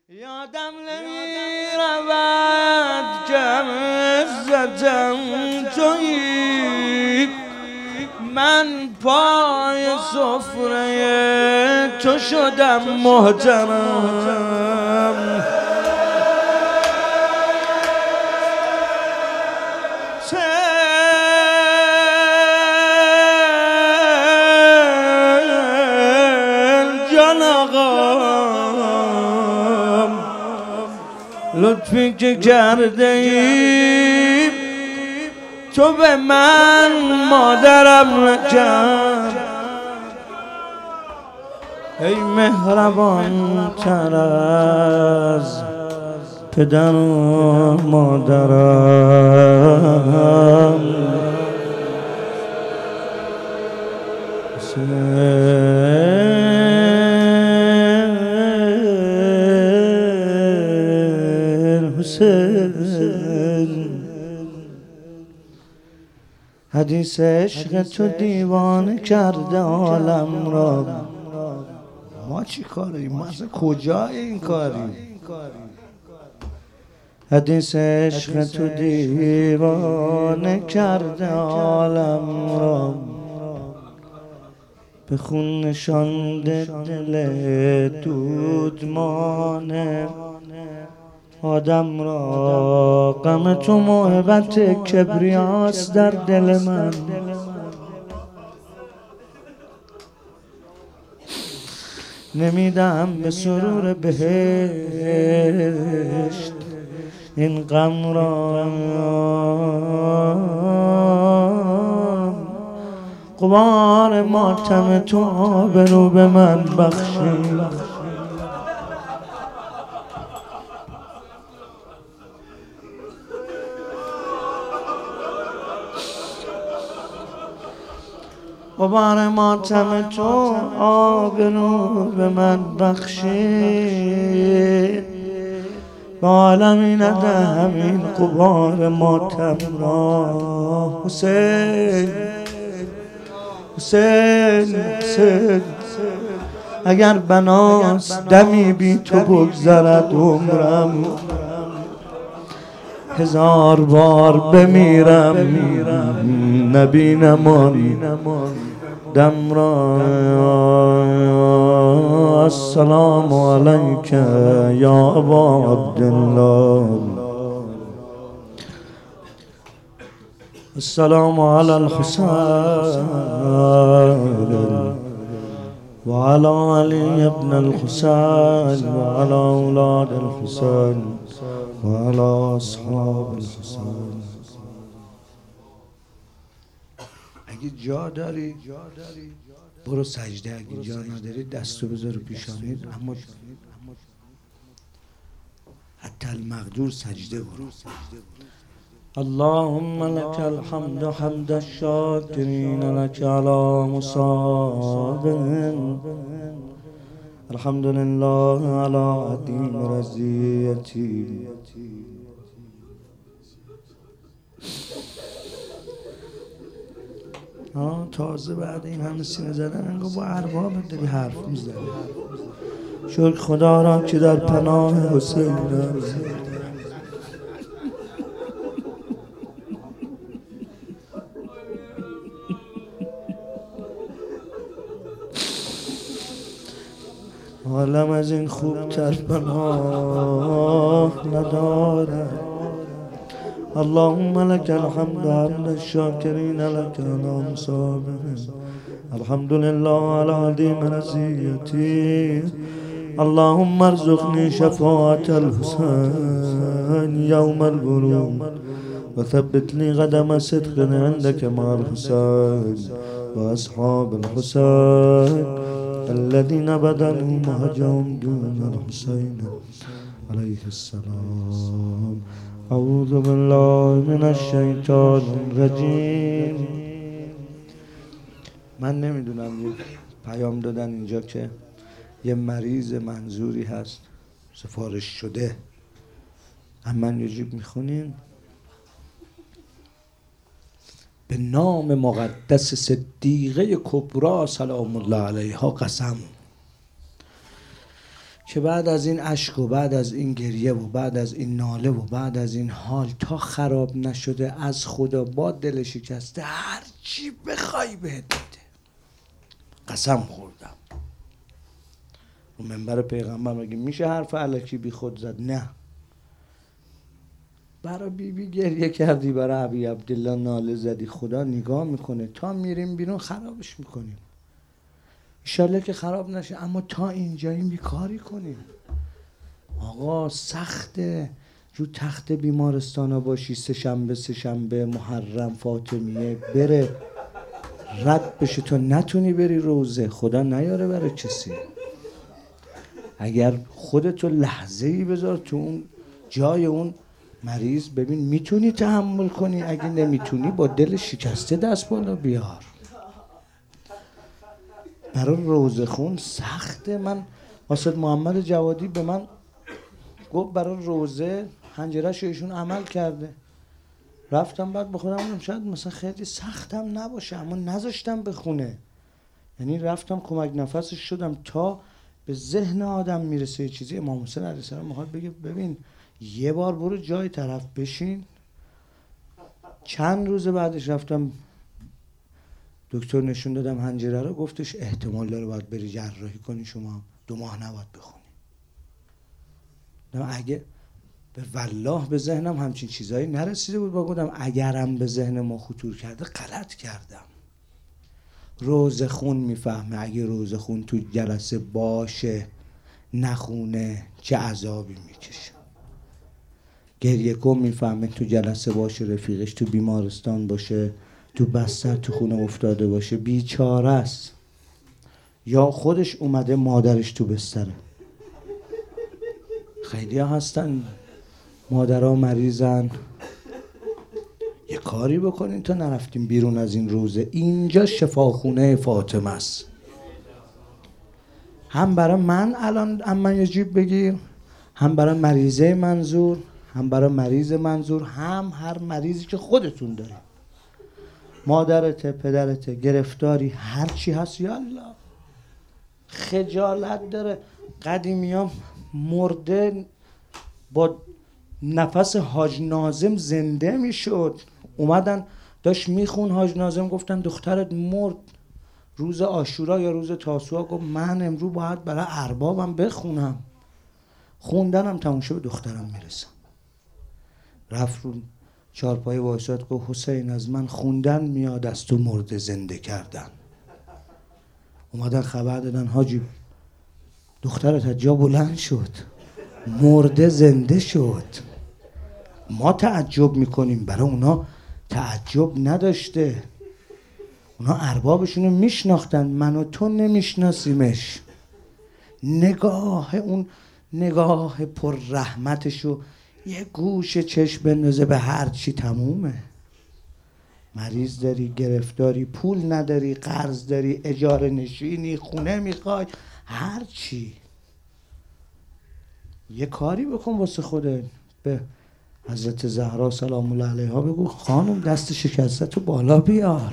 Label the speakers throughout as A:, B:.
A: یادم نمیرود که عزتم تویی، من پای سفره تو شدم محترم. لطفی که کرده ای تو به من مادرم نکرد، ای مهربان تر از پدر و مادرم. حدیث عشق تو دیوانه کرده عالم را. ما چی کاریم؟ ما اصلا کجای این کاریم؟ حدیث عشق تو دیوانه کرده عالم را، به خون نشانده دل دودمان آدم را. غم تو محبت کبریاست در دل من، نمیدم به سرور بهشت این غم را. غبار ماتم تو آبرو به من بخشی، غبار ماتم تو آبرو به من بخشید، به عالمی نده همین غبار ماتم را. حسین حسین حسین، اگر بناست دمی بی تو بگذرد عمرم، هزار بار بمیرم نبینم آن دم را. السلام علیک یا ابا عبدالله، السلام علی الحسین و علی علی ابن الحسین و علی اولاد الحسین و علی اصحاب الحسین. اگه جا داری برو سجده، اگه جا نداری دستو بذار پیشانیت، اما حتی المقدور سجده برو. اللهم لك الحمد حمد الشاكرين لك على مصابهم، الحمد لله على عديم رزيتي. تازه بعد این همه سینه زدن انگار با اربابت داری حرف میزنی. شکر خدا را که در پناه حسین عالم از این خوب تر پناه ندارد. اللهم لك الحمد حمد الشاكرين لك على مصابهم، الحمد لله على عظيم رزيتي. اللهم ارزقني شفاعة الحسين يوم البروم، وثبت لي قدم صدق عندك مع الحسين وأصحاب الحسين الذين بذلوا مهجهم دون الحسين عليه السلام. اعوذ بالله من الشیطان الرجیم. من نمیدونم، یه پیام دادن اینجا که یه مریض منظوری هست سفارش شده، اما یجیب میخونین. به نام مقدس صدیقه کبری سلام الله علیها قسم که بعد از این اشک و بعد از این گریه و بعد از این ناله و بعد از این حال تا خراب نشده از خدا با دل شکسته هر چی بخوای بهت بده. قسم خوردم رو منبر پیغمبر مگه میشه حرف الکی بی خود زد؟ نه. برای بیبی گریه کردی، برای ابی عبدالله ناله زدی، خدا نگاه میکنه. تا میریم بیرون خرابش میکنیم، انشالله که خراب نشه، اما تا اینجاییم بیکاری کنیم. آقا سخته رو تخت بیمارستان ها باشی، سه شنبه محرم فاطمیه بره رد بشه تو نتونی بری روزه، خدا نیاره برای کسی. اگر خودتو لحظه‌ای بذار تو اون جای اون مریض، ببین میتونی تحمل کنی، اگه نمیتونی با دل شکسته دست بالا بیار. برای روزه خون سخته. من واسه محمد جوادی به من گفت برای روزه حنجره‌شو ایشون عمل کرده، رفتم بعد به خودم گفتم شاید مثلا خیلی سختم نباشه، اما نذاشتم بخونه. یعنی رفتم کمک نفسش شدم تا به ذهن آدم میرسه چیزی. امام حسین علیه السلام میخواد بگه ببین یه بار برو جای طرف بشین. چند روز بعدش رفتم دکتر نشون دادم حنجره رو، گفتش احتمال داره باید بری جراحی کنی، شما 2 ماه نباید بخونی. اگه به والله به ذهنم همچین چیزایی نرسیده بود، با گفتم اگرم به ذهن ما خطور کرده غلط کردم. روزه خون میفهمه اگه روزه خون تو جلسه باشه نخونه چه عذابی میکشه. گریه کن میفهمه تو جلسه باشه، رفیقش تو بیمارستان باشه، تو بستر تو خونه افتاده باشه، بیچاره است. یا خودش اومده مادرش تو بستره. خیلی ها هستن مادرها مریضن. یه کاری بکنین تا نرفتیم بیرون از این روزه. اینجا شفاخونه فاطمه است. هم برای من الان اما یه جیب بگیر، هم برای مریضه منظور، هم برای مریض منظور، هم هر مریضی که خودتون دارید، مادرته، پدرته، گرفتاری، هر چی هست. یالله خجالت داره. قدیمیام مرده با نفس حاج ناظم زنده میشد، اومدن داشت میخون حاج ناظم، گفتن دخترت مرد روز عاشورا یا روز تاسوعا. گفت من امروز باید برای اربابم بخونم. خوندنم تموم شد به دخترم میرسم. رفت رو چارپای وایساد گفت حسین از من خوندن میاد از تو مرده زنده کردن. اومدن خبر دادن حاجی دخترت از جا بلند شد، مرده زنده شد. ما تعجب میکنیم، برای اونا تعجب نداشته. اونا اربابشونو میشناختن، من و تو نمیشناسیمش. نگاه اون نگاه پر رحمتشو یه گوش چشم بندازه به هر چی تمومه. مریض داری، گرفتاری، پول نداری، قرض داری، اجاره نشینی، خونه میخوای، هر چی. یه کاری بکن واسه خودت. به حضرت زهرا سلام الله علیها بگو خانم دست شکستتو بالا بیار،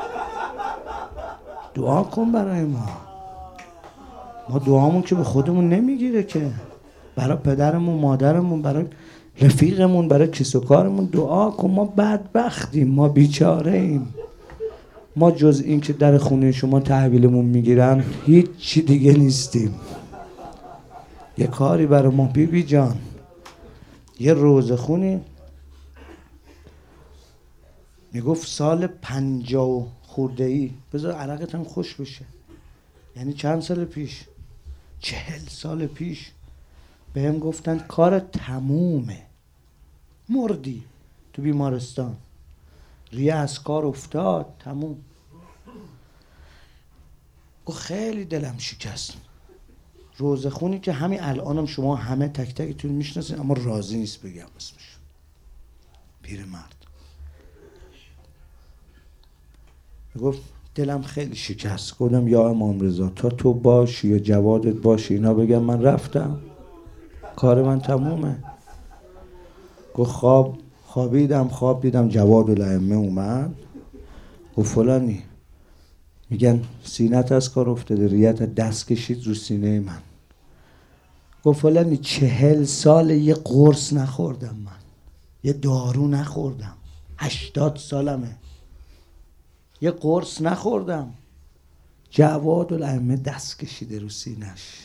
A: دعا کن برای ما. ما دعامون که به خودمون نمیگیره که، برای پدرمون، مادرمون، برای رفیقمون، برای کس و کارمون دعا کن. ما بدبختیم، ما بیچاره ایم. ما جز این که در خونه شما تحویلمون میگیرن هیچ چی دیگه نیستیم. یه کاری برای ما بیبی جان. یه روزه خونی میگفت سال 50 خورده‌ای، بذار عرقت هم خوش بشه، یعنی چند سال پیش، 40 سال پیش بهم گفتن کار تمومه، مردی تو بیمارستان، ریه از کار افتاد، تموم. و خیلی دلم شکست. روزه خونی که همین الانم شما همه تک تکتون میشناسین، اما راضی نیست بگم اسمش. پیرمرد گفت دلم خیلی شکست. گفتم یا امام رضا تا تو باشی یا جوادت باشی اینا بگم من رفتم، کار من تمومه. گفت خواب دیدم جواد الائمه اومد، گفت فلانی میگن سینت از کار افتاده، ریت دست کشید رو سینه من. گفت فلانی 40 سال یه قرص نخوردم، من یه دارو نخوردم، 80 سالمه یه قرص نخوردم. جوادالائمه دست کشیده رو سینش.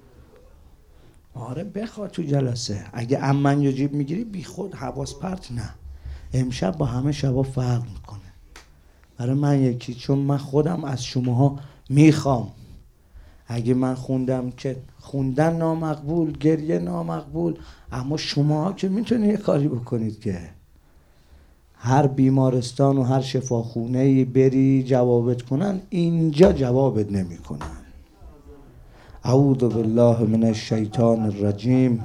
A: آره بخواه تو جلسه، اگه امن یجیب میگیری بی خود حواس پرت نه. امشب با همه شبا فرق میکنه برای من یکی، چون من خودم از شماها میخوام. اگه من خوندم که خوندن نامقبول، گریه نامقبول، اما شماها که میتونید یه کاری بکنید که هر بیمارستان و هر شفاخونه‌ای بری جوابت کنن، اینجا جوابت نمیکنن. اعوذ بالله من الشیطان الرجیم.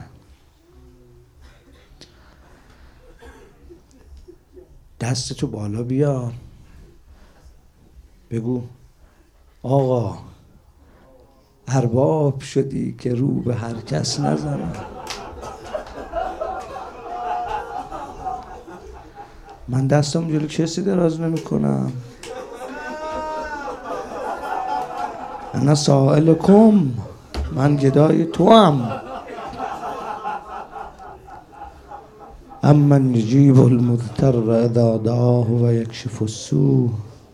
A: دستتو بالا بیار، بگو آقا ارباب شدی که رو به هر کس نزنم. من دستم جلو کسی دراز نمی کنم. انا سائلکم، من گدای تو هم. امن یجیب المضطر اذا دعاه و یکشف السوء.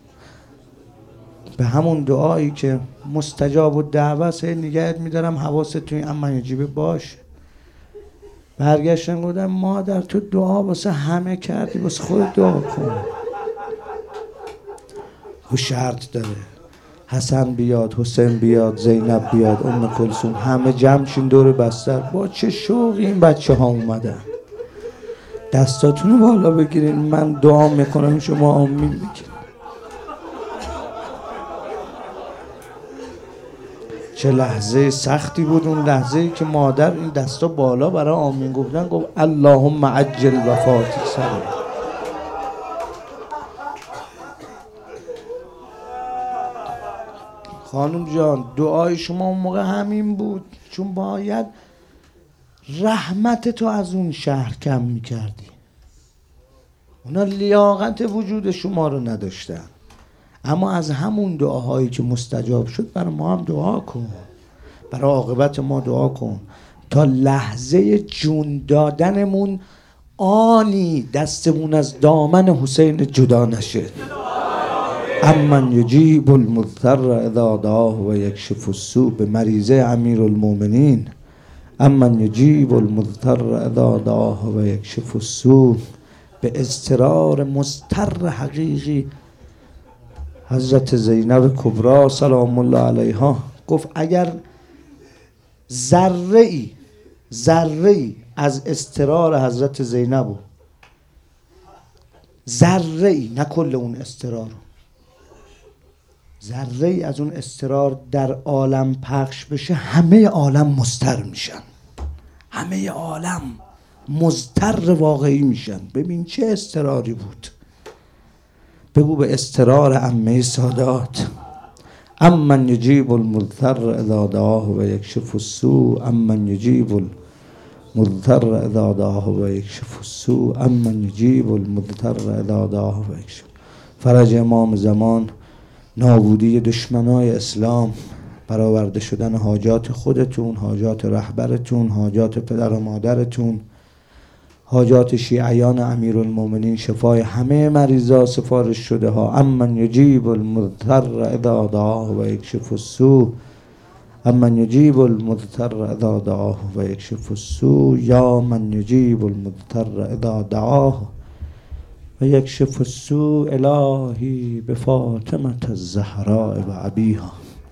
A: به همون دعایی که مستجاب الدعوه است نگهت میدارم، حواست توی امن یجیب باش. برگشتن گفتم مادر تو دعا واسه همه کردی، واسه خود دعا کن. و شرط داره حسن بیاد، حسین بیاد، زینب بیاد، ام کلثوم، همه جمع شین دور بستر. با چه شوقی این بچه ها اومدن. دستاتونو بالا بگیرین، من دعا میکنم شما آمین بگیرین. چه لحظه سختی بود اون لحظه‌ای که مادر این دستا بالا برای آمین گفتن گفت اللهم عجل وفاتی سر. خانم جان دعای شما اون موقع همین بود، چون باید رحمت تو از اون شهر کم میکردی. اونا لیاقت وجود شما رو نداشتن. اما از همون دعاهایی که مستجاب شد برای ما هم دعا کن، برای عاقبت ما دعا کن، تا لحظه جون دادنمون آنی دستمون از دامن حسین جدا نشه. امن یجیب المضطر اذا دعاه و یکشف السوء، به مریضه امیرالمومنین. امن یجیب المضطر اذا دعاه و یکشف السوء، به اضطرار مضطر حقیقی حضرت زینب کبری سلام الله علیها گفت اگر ذره ای از اضطرار حضرت زینب، ذره ای، نه کل اون اضطرار، ذره ای از اون اضطرار در عالم پخش بشه، همه عالم مضطر میشن، همه عالم مضطر واقعی میشن. ببین چه اضطراری بود. بگو به اضطرار عمه سادات. امن یجیب المضطر اذا دعاه و یکشف السوء، امن یجیب المضطر اذا دعاه و یکشف السوء، امن یجیب المضطر اذا دعاه و یکشف. فرج امام زمان، نابودی دشمنای اسلام، برآورده شدن حاجات خودتون، حاجات رهبرتون، حاجات پدر و مادرتون، حاجات شیعیان امیرالمومنین، شفای همه مریضا سفارش شده ها. امن یجیب المضطر اذا دعاه و یکشف السوء، امن یجیب المضطر اذا دعاه و یکشف السوء، یا من یجیب المضطر اذا دعاه و یکشف السوء. الهی بفاطمة الزهراء و ابیها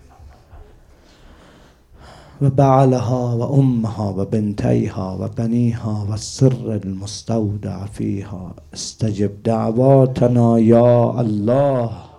A: و بعلها و امها و بنتیها و بنیها و السر المستودع فیها، استجب دعواتنا یا الله.